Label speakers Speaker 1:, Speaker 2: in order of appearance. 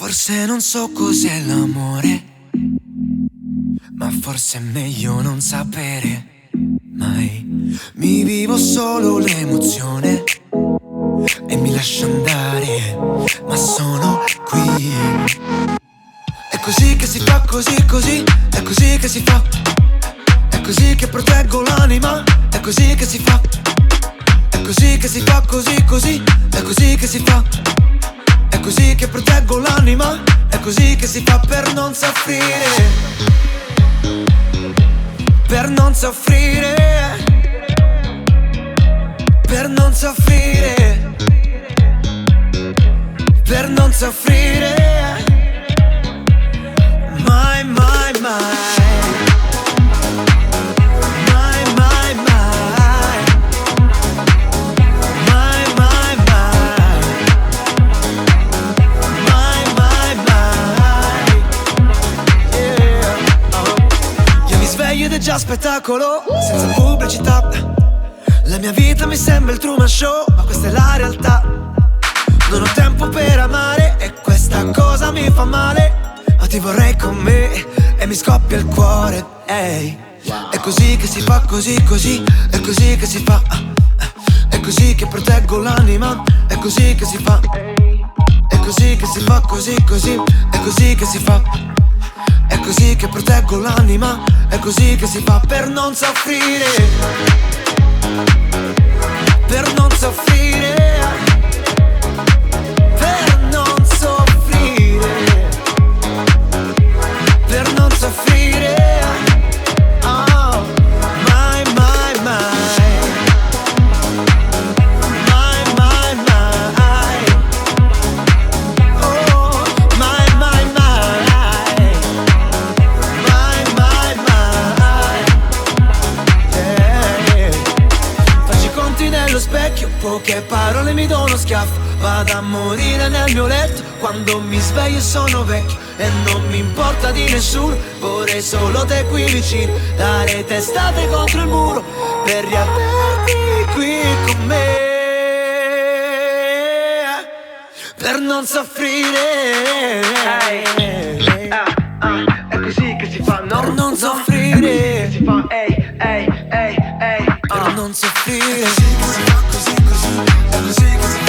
Speaker 1: Forse non so cos'è l'amore, ma forse è meglio non sapere mai. Mi vivo solo l'emozione e mi lascio andare, ma sono qui. È così che si fa, così, così, è così che si fa. È così che proteggo l'anima, è così che si fa. È così che si fa, così, così, è così che si fa. È così che proteggo l'anima, è così che si fa per non soffrire. Per non soffrire. Per non soffrire. Per non soffrire. Mai, mai, mai. Ed è già spettacolo, senza pubblicità. La mia vita mi sembra il Truman Show, ma questa è la realtà. Non ho tempo per amare e questa cosa mi fa male, ma ti vorrei con me e mi scoppia il cuore, ehi. È così che si fa, così, così, è così che si fa. È così che proteggo l'anima, è così che si fa. È così che si fa, così, così, è così che si fa. È così che proteggo l'anima, è così che si fa per non soffrire. Per non soffrire. Per non soffrire. Per non soffrire. Oh, mai, mai, mai. Mai, mai, mai. Oh, mai, mai, mai. Nello specchio, poche parole mi do uno schiaffo. Vado a morire nel mio letto quando mi sveglio e sono vecchio. E non mi importa di nessuno, vorrei solo te qui vicino. Dare testate contro il muro per riaverti qui con me. Per non soffrire. È così che si fa, no? Per non soffrire. È così che si fa, ehi, ehi, ehi, ehi. Per non soffrire. È così che si fa, così, così. È così che si fa.